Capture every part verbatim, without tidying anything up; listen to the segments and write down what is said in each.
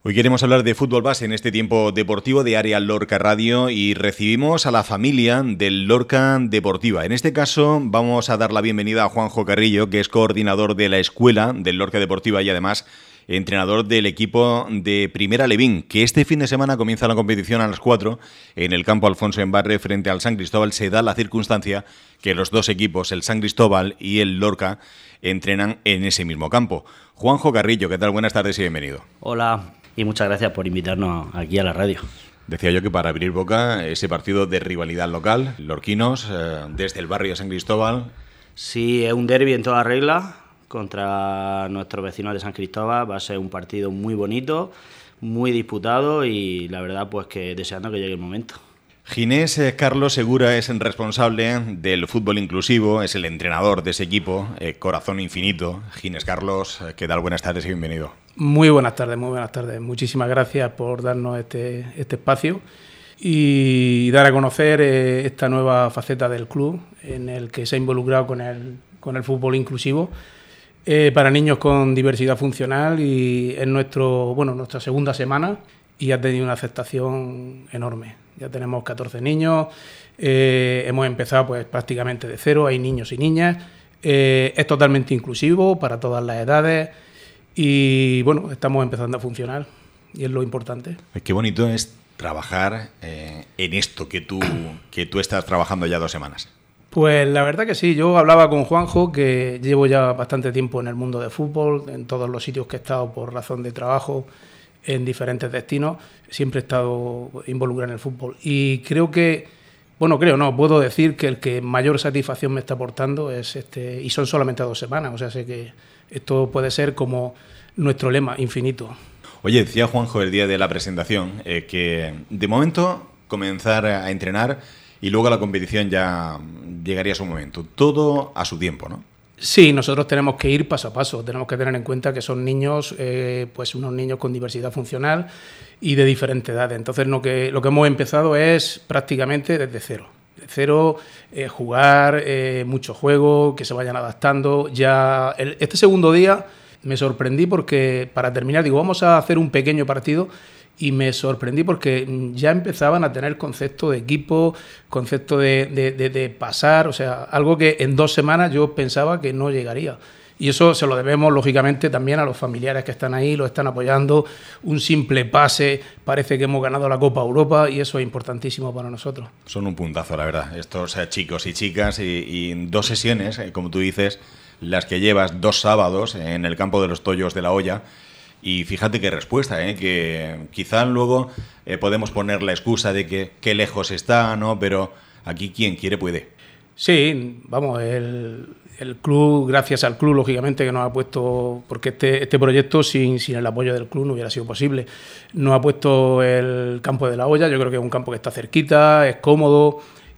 Hoy queremos hablar de fútbol base en este tiempo deportivo de Área Lorca Radio y recibimos a la familia del Lorca Deportiva. En este caso vamos a dar la bienvenida a Juanjo Carrillo, que es coordinador de la escuela del Lorca Deportiva y además entrenador del equipo de Primera Levín, que este fin de semana comienza la competición a las cuatro en el campo Alfonso Embarre frente al San Cristóbal. Se da la circunstancia que los dos equipos, el San Cristóbal y el Lorca, entrenan en ese mismo campo. Juanjo Carrillo, ¿qué tal? Buenas tardes y bienvenido. Hola. Y muchas gracias por invitarnos aquí a la radio. Decía yo que para abrir boca, ese partido de rivalidad local, lorquinos, eh, desde el barrio de San Cristóbal. Sí, es un derbi en toda regla contra nuestros vecinos de San Cristóbal. Va a ser un partido muy bonito, muy disputado y la verdad pues que deseando que llegue el momento. Ginés eh, Carlos Segura es el responsable del fútbol inclusivo, es el entrenador de ese equipo, eh, Corazón Infinito. Ginés Carlos, eh, ¿qué tal? Buenas tardes y bienvenido. Muy buenas tardes, muy buenas tardes. Muchísimas gracias por darnos este, este espacio y dar a conocer eh, esta nueva faceta del club en el que se ha involucrado con el, con el fútbol inclusivo eh, para niños con diversidad funcional, y es nuestro, bueno, nuestra segunda semana y ha tenido una aceptación enorme. Ya tenemos catorce niños, eh, hemos empezado pues prácticamente de cero, hay niños y niñas, eh, es totalmente inclusivo para todas las edades. Y bueno, estamos empezando a funcionar y es lo importante. Qué bonito es trabajar eh, en esto que tú, que tú estás trabajando ya dos semanas. Pues la verdad que sí, yo hablaba con Juanjo, que llevo ya bastante tiempo en el mundo del fútbol, en todos los sitios que he estado por razón de trabajo, en diferentes destinos, siempre he estado involucrado en el fútbol. Y creo que, bueno, creo no, puedo decir que el que mayor satisfacción me está aportando es este, y son solamente dos semanas, o sea, sé que esto puede ser como nuestro lema, infinito. Oye, decía Juanjo el día de la presentación eh, que de momento comenzar a entrenar y luego a la competición ya llegaría su momento. Todo a su tiempo, ¿no? Sí, nosotros tenemos que ir paso a paso. Tenemos que tener en cuenta que son niños, eh, pues unos niños con diversidad funcional y de diferentes edades. Entonces lo que, lo que hemos empezado es prácticamente desde cero. Cero, eh, jugar, eh, mucho juego, que se vayan adaptando. Ya el, este segundo día me sorprendí porque, para terminar, digo, vamos a hacer un pequeño partido, y me sorprendí porque ya empezaban a tener concepto de equipo, concepto de, de, de, de pasar, o sea, algo que en dos semanas yo pensaba que no llegaría. Y eso se lo debemos, lógicamente, también a los familiares que están ahí, lo están apoyando. Un simple pase, parece que hemos ganado la Copa Europa y eso es importantísimo para nosotros. Son un puntazo, la verdad, estos eh, chicos y chicas, y, y dos sesiones, eh, como tú dices, las que llevas dos sábados en el campo de los Tollos de la Hoya. Y fíjate qué respuesta, ¿eh? Que quizá luego eh, podemos poner la excusa de que qué lejos está, ¿no? Pero aquí quien quiere puede. Sí, vamos, el... El club, gracias al club, lógicamente, que nos ha puesto, porque este, este proyecto sin, sin el apoyo del club no hubiera sido posible, nos ha puesto el campo de la Hoya. Yo creo que es un campo que está cerquita, es cómodo,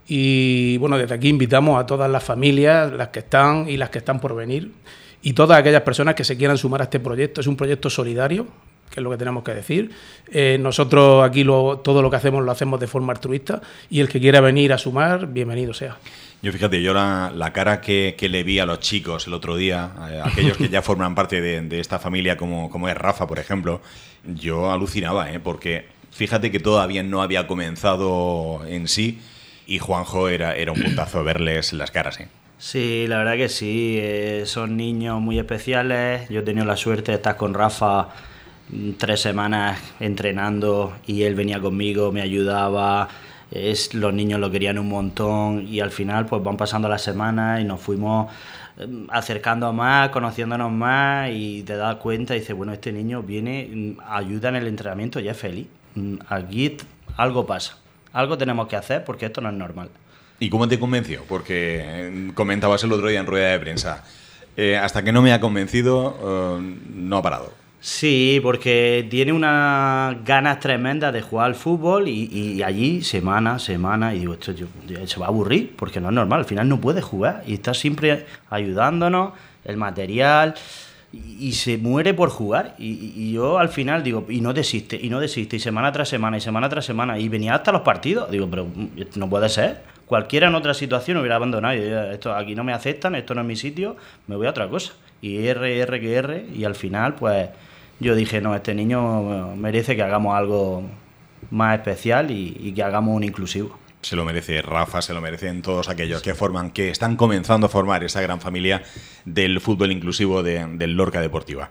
y bueno, desde aquí invitamos a todas las familias, las que están y las que están por venir, y todas aquellas personas que se quieran sumar a este proyecto. Es un proyecto solidario, que es lo que tenemos que decir. Eh, nosotros aquí lo, todo lo que hacemos lo hacemos de forma altruista, y el que quiera venir a sumar, bienvenido sea. Yo fíjate, yo la, la cara que, que le vi a los chicos el otro día, eh, aquellos que ya forman parte de, de esta familia, como, como es Rafa, por ejemplo, yo alucinaba, ¿eh? Porque fíjate que todavía no había comenzado en sí, y Juanjo era, era un puntazo verles las caras, ¿eh? Sí, la verdad que sí, eh, son niños muy especiales. Yo he tenido la suerte de estar con Rafa tres semanas entrenando y él venía conmigo, me ayudaba. Es, los niños lo querían un montón y al final pues van pasando las semanas y nos fuimos acercando más, conociéndonos más, y te das cuenta y dices, bueno, este niño viene, ayuda en el entrenamiento y es feliz. Aquí algo pasa, algo tenemos que hacer porque esto no es normal. ¿Y cómo te convenció? Porque comentabas el otro día en rueda de prensa, eh, hasta que no me ha convencido, eh, no ha parado. Sí, porque tiene unas ganas tremendas de jugar al fútbol y, y allí semana, semana, y digo, esto yo, se va a aburrir porque no es normal, al final no puede jugar y está siempre ayudándonos, el material, y, y se muere por jugar, y, y yo al final digo, y no desiste, y no desiste, y semana tras semana, y semana tras semana, y venía hasta los partidos, digo, pero no puede ser, cualquiera en otra situación hubiera abandonado, y esto aquí no me aceptan, esto no es mi sitio, me voy a otra cosa, y R, R, que R, y al final pues yo dije, no, este niño merece que hagamos algo más especial y, y que hagamos un inclusivo. Se lo merece Rafa, se lo merecen todos aquellos que forman, que están comenzando a formar esa gran familia del fútbol inclusivo de, del Lorca Deportiva.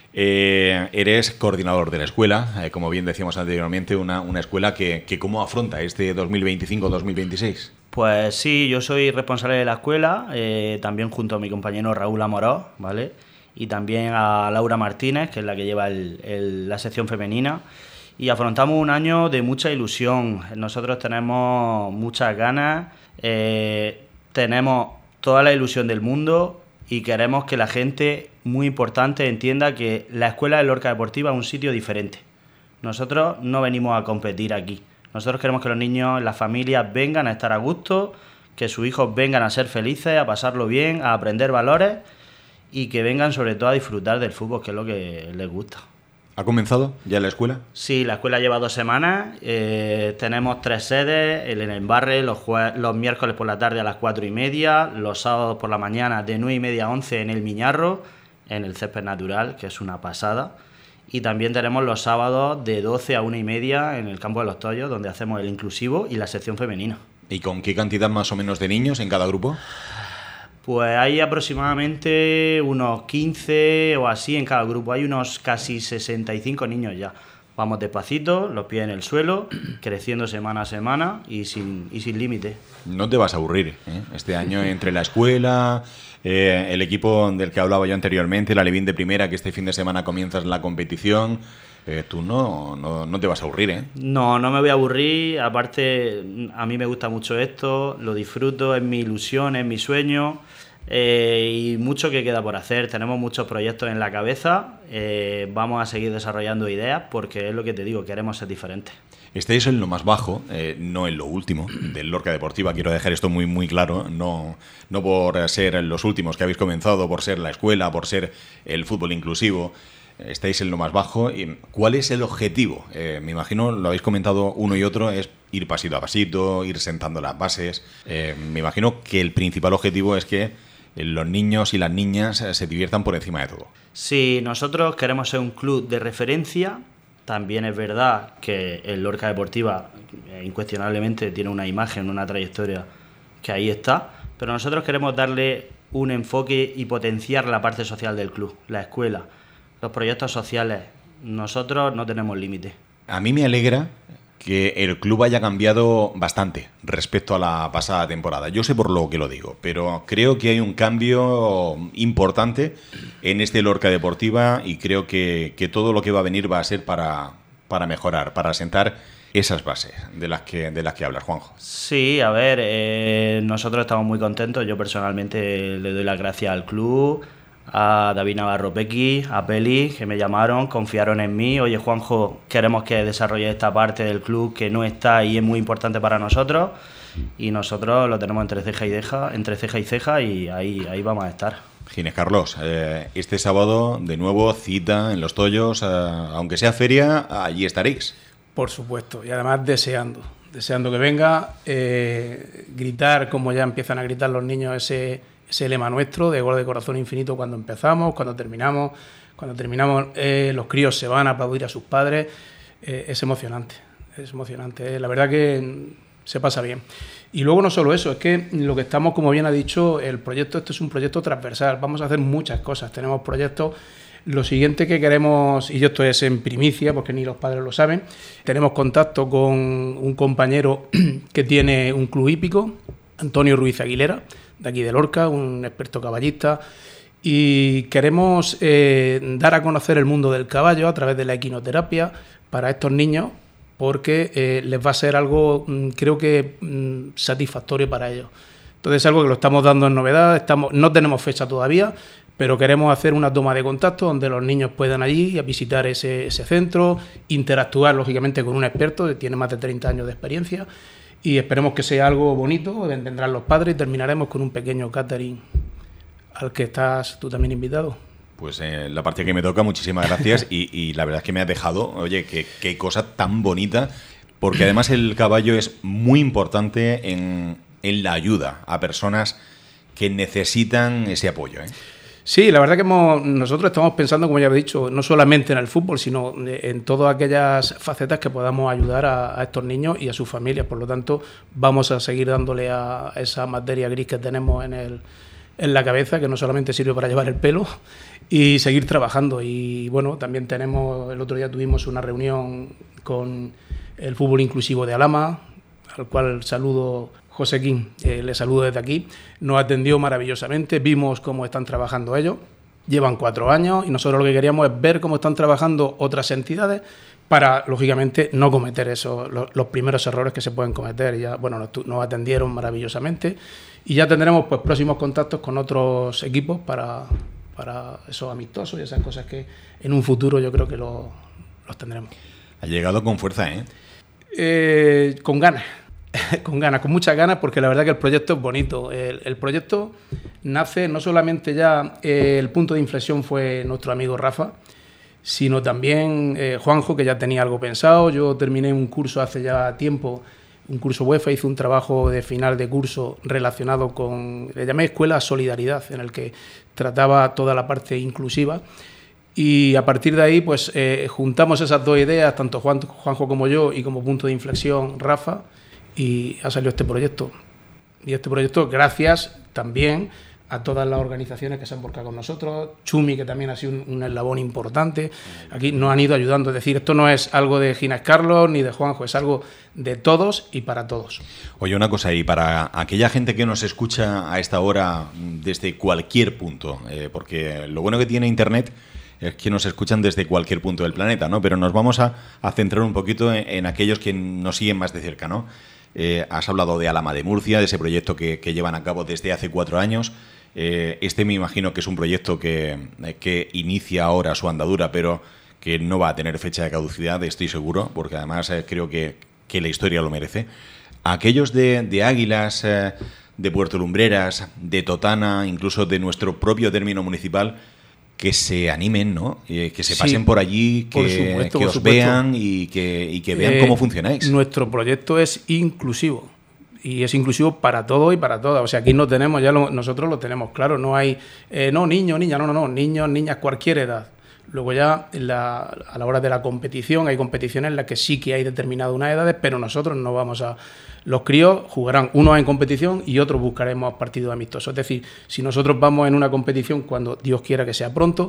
Eh, eres coordinador de la escuela, eh, como bien decíamos anteriormente, una, una escuela que, que ¿cómo afronta este dos mil veinticinco dos mil veintiséis? Pues sí, yo soy responsable de la escuela, eh, también junto a mi compañero Raúl Amorós, ¿vale? Y también a Laura Martínez, que es la que lleva el, el, la sección femenina. Y afrontamos un año de mucha ilusión. Nosotros tenemos muchas ganas, eh, tenemos toda la ilusión del mundo y queremos que la gente, muy importante, entienda que la escuela de Lorca Deportiva es un sitio diferente. Nosotros no venimos a competir aquí. Nosotros queremos que los niños, las familias vengan a estar a gusto, que sus hijos vengan a ser felices, a pasarlo bien, a aprender valores y que vengan sobre todo a disfrutar del fútbol, que es lo que les gusta. ¿Ha comenzado ya la escuela? Sí, la escuela lleva dos semanas. Eh, tenemos tres sedes, el en el Barre, los, jue- los miércoles por la tarde a las cuatro y media, los sábados por la mañana de nueve y media a once en el Miñarro, en el césped natural, que es una pasada. Y también tenemos los sábados de doce a una y media en el Campo de los Tollos, donde hacemos el inclusivo y la sección femenina. ¿Y con qué cantidad más o menos de niños en cada grupo? Pues hay aproximadamente unos quince o así en cada grupo. Hay unos casi sesenta y cinco niños ya. Vamos despacito, los pies en el suelo, creciendo semana a semana y sin, y sin límite. No te vas a aburrir, ¿eh? Este año entre la escuela, eh, el equipo del que hablaba yo anteriormente, la Levín de Primera, que este fin de semana comienzas la competición. Eh, tú no, no, no te vas a aburrir, ¿eh? No, no me voy a aburrir. Aparte, a mí me gusta mucho esto, lo disfruto, es mi ilusión, es mi sueño. Eh, y mucho que queda por hacer. Tenemos muchos proyectos en la cabeza. Eh, vamos a seguir desarrollando ideas porque es lo que te digo, queremos ser diferentes. Estáis en lo más bajo, eh, no en lo último, del Lorca Deportiva. Quiero dejar esto muy muy claro. No, no por ser los últimos que habéis comenzado, por ser la escuela, por ser el fútbol inclusivo. Estáis en lo más bajo. ¿Cuál es el objetivo? Eh, me imagino, lo habéis comentado uno y otro, es ir pasito a pasito, ir sentando las bases. Eh, me imagino que el principal objetivo es que los niños y las niñas se diviertan por encima de todo. Sí, nosotros queremos ser un club de referencia. También es verdad que el Lorca Deportiva eh, incuestionablemente tiene una imagen, una trayectoria que ahí está, pero nosotros queremos darle un enfoque y potenciar la parte social del club, la escuela, los proyectos sociales. Nosotros no tenemos límite. A mí me alegra que el club haya cambiado bastante respecto a la pasada temporada. Yo sé por lo que lo digo, pero creo que hay un cambio importante en este Lorca Deportiva y creo que, que todo lo que va a venir va a ser para, para mejorar, para asentar esas bases de las que, de las que hablas, Juanjo. Sí, a ver, eh, nosotros estamos muy contentos. Yo personalmente le doy las gracias al club, a David Navarro Pequi, a Peli, que me llamaron, confiaron en mí. Oye, Juanjo, queremos que desarrolle esta parte del club que no está y es muy importante para nosotros. Y nosotros lo tenemos entre ceja y ceja, entre ceja y ceja y ahí, ahí vamos a estar. Ginés Carlos, eh, este sábado de nuevo cita en Los Tollos, eh, aunque sea feria, allí estaréis. Por supuesto, y además deseando, deseando que venga, eh, gritar como ya empiezan a gritar los niños ese... ese lema nuestro de gol de corazón infinito cuando empezamos, cuando terminamos, cuando terminamos eh, los críos se van a aplaudir a sus padres, eh, es emocionante, es emocionante, eh. La verdad que se pasa bien. Y luego no solo eso, es que lo que estamos, como bien ha dicho, el proyecto, esto es un proyecto transversal, vamos a hacer muchas cosas, tenemos proyectos. Lo siguiente que queremos, y esto es en primicia porque ni los padres lo saben, tenemos contacto con un compañero que tiene un club hípico, Antonio Ruiz Aguilera, de aquí de Lorca, un experto caballista, y queremos eh, dar a conocer el mundo del caballo a través de la equinoterapia para estos niños, porque eh, les va a ser algo, creo que, mm, satisfactorio para ellos. Entonces es algo que lo estamos dando en novedad, estamos, no tenemos fecha todavía, pero queremos hacer una toma de contacto donde los niños puedan allí a visitar ese, ese centro, interactuar lógicamente con un experto que tiene más de treinta años de experiencia, y esperemos que sea algo bonito, vendrán los padres y terminaremos con un pequeño catering al que estás tú también invitado. Pues eh, la parte que me toca, muchísimas gracias y, y la verdad es que me has dejado, oye, qué, qué cosa tan bonita, porque además el caballo es muy importante en, en la ayuda a personas que necesitan ese apoyo, ¿eh? Sí, la verdad que hemos, nosotros estamos pensando, como ya he dicho, no solamente en el fútbol, sino en todas aquellas facetas que podamos ayudar a, a estos niños y a sus familias. Por lo tanto, vamos a seguir dándole a esa materia gris que tenemos en, el, en la cabeza, que no solamente sirve para llevar el pelo, y seguir trabajando. Y bueno, también tenemos, el otro día tuvimos una reunión con el fútbol inclusivo de Alhama, al cual saludo... José Quín, eh, le saludo desde aquí, nos atendió maravillosamente, vimos cómo están trabajando ellos, llevan cuatro años y nosotros lo que queríamos es ver cómo están trabajando otras entidades para, lógicamente, no cometer esos, los, los primeros errores que se pueden cometer. Ya, bueno, nos, nos atendieron maravillosamente y ya tendremos pues próximos contactos con otros equipos para, para esos amistosos y esas cosas que en un futuro yo creo que lo, los tendremos. Ha llegado con fuerza, ¿eh? eh con ganas. Con ganas, con muchas ganas, porque la verdad que el proyecto es bonito. El, el proyecto nace no solamente ya, eh, el punto de inflexión fue nuestro amigo Rafa, sino también eh, Juanjo, que ya tenía algo pensado. Yo terminé un curso hace ya tiempo, un curso UEFA, hice un trabajo de final de curso relacionado con, le llamé Escuela Solidaridad, en el que trataba toda la parte inclusiva. Y a partir de ahí, pues eh, juntamos esas dos ideas, tanto Juan, Juanjo como yo, y como punto de inflexión Rafa, y ha salido este proyecto. Y este proyecto, gracias también a todas las organizaciones que se han volcado con nosotros, Chumi, que también ha sido un, un eslabón importante, aquí nos han ido ayudando. Es decir, esto no es algo de Ginés Carlos ni de Juanjo, es algo de todos y para todos. Oye, una cosa, y para aquella gente que nos escucha a esta hora desde cualquier punto, eh, porque lo bueno que tiene Internet es que nos escuchan desde cualquier punto del planeta, ¿no? Pero nos vamos a, a centrar un poquito en, en aquellos que nos siguen más de cerca, ¿no? Eh, has hablado de Alhama de Murcia, de ese proyecto que, que llevan a cabo desde hace cuatro años. Eh, este me imagino que es un proyecto que, que inicia ahora su andadura, pero que no va a tener fecha de caducidad, estoy seguro, porque además eh, creo que, que la historia lo merece. Aquellos de, de Águilas, eh, de Puerto Lumbreras, de Totana, incluso de nuestro propio término municipal, que se animen, ¿no? Eh, que se pasen sí, por allí, que, por supuesto, que por os supuesto. vean y que, y que vean eh, cómo funcionáis. Nuestro proyecto es inclusivo y es inclusivo para todos y para todas. O sea, aquí no tenemos, ya lo, nosotros lo tenemos claro, no hay, eh, no, niños, niñas, no, no, no, niños, niñas, cualquier edad. Luego ya la, a la hora de la competición, hay competiciones en las que sí que hay determinadas unas edades, pero nosotros no vamos a... Los críos jugarán unos en competición y otros buscaremos partidos amistosos. Es decir, si nosotros vamos en una competición, cuando Dios quiera que sea pronto,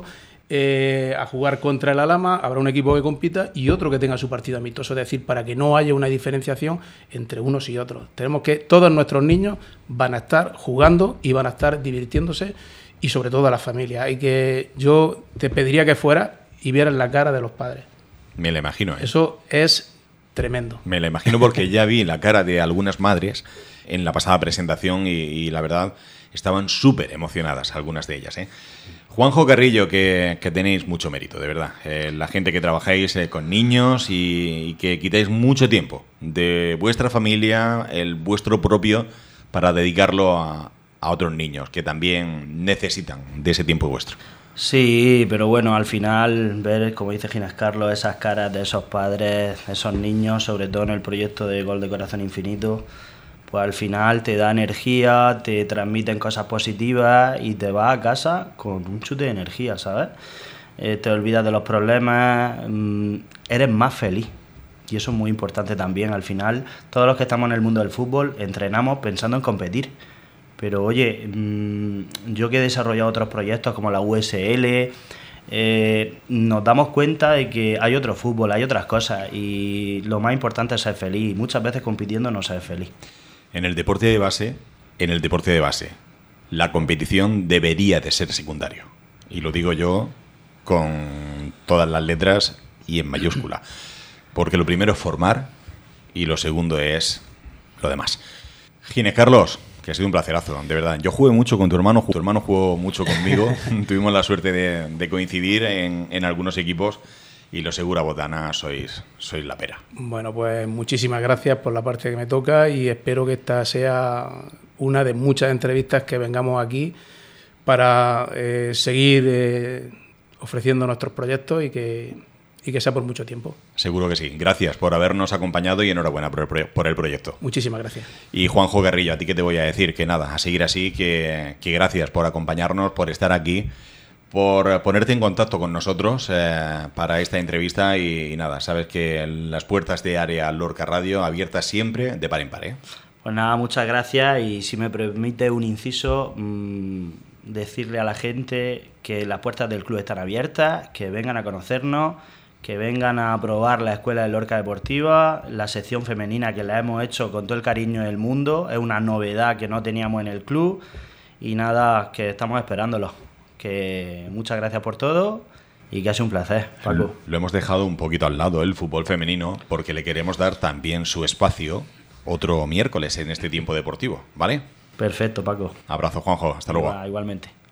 eh, a jugar contra el Alhama, habrá un equipo que compita y otro que tenga su partido amistoso. Es decir, para que no haya una diferenciación entre unos y otros. Tenemos que, todos nuestros niños van a estar jugando y van a estar divirtiéndose, y sobre todo a las familias. Y que yo te pediría que fueras y vieras la cara de los padres. Me lo imagino, ¿eh? Eso es tremendo. Me lo imagino porque ya vi la cara de algunas madres en la pasada presentación y, y la verdad estaban súper emocionadas algunas de ellas, ¿eh? Juanjo Carrillo, que, que tenéis mucho mérito, de verdad. Eh, la gente que trabajáis eh, con niños y, y que quitáis mucho tiempo de vuestra familia, el vuestro propio, para dedicarlo a, a otros niños que también necesitan de ese tiempo vuestro. Sí, pero bueno, al final ver, como dice Ginés Carlos, esas caras de esos padres, esos niños, sobre todo en el proyecto de Gol de Corazón Infinito, pues al final te da energía, te transmiten cosas positivas y te vas a casa con un chute de energía, ¿sabes? Eh, te olvidas de los problemas, mmm, eres más feliz. Y eso es muy importante también. Al final, todos los que estamos en el mundo del fútbol entrenamos pensando en competir. Pero oye, mmm, yo que he desarrollado otros proyectos como la U S L, eh, nos damos cuenta de que hay otro fútbol, hay otras cosas y lo más importante es ser feliz. Y muchas veces compitiendo no ser feliz. En el deporte de base, en el deporte de base, la competición debería de ser secundario. Y lo digo yo con todas las letras y en mayúscula. Porque lo primero es formar y lo segundo es lo demás. Ginés Carlos, que ha sido un placerazo, de verdad. Yo jugué mucho con tu hermano, tu hermano jugó mucho conmigo. Tuvimos la suerte de, de coincidir en, en algunos equipos y lo seguro, Botana, sois, sois la pera. Bueno, pues muchísimas gracias por la parte que me toca y espero que esta sea una de muchas entrevistas que vengamos aquí para eh, seguir eh, ofreciendo nuestros proyectos y que, y que sea por mucho tiempo. Seguro que sí. Gracias por habernos acompañado y enhorabuena por el, pro por el proyecto. Muchísimas gracias. Y Juanjo Carrillo, ¿a ti qué te voy a decir? Que nada, a seguir así, que, que gracias por acompañarnos, por estar aquí, por ponerte en contacto con nosotros eh, para esta entrevista y, y nada, sabes que las puertas de Área Lorca Radio abiertas siempre de par en par, ¿eh? Pues nada, muchas gracias y si me permite un inciso, mmm, decirle a la gente que las puertas del club están abiertas, que vengan a conocernos, que vengan a probar la Escuela de Lorca Deportiva, la sección femenina que la hemos hecho con todo el cariño del mundo, es una novedad que no teníamos en el club y nada, que estamos esperándolo. Que muchas gracias por todo y que ha sido un placer, Paco. Lo hemos dejado un poquito al lado, el fútbol femenino, porque le queremos dar también su espacio otro miércoles en este tiempo deportivo, ¿vale? Perfecto, Paco. Abrazo, Juanjo. Hasta luego. Igualmente.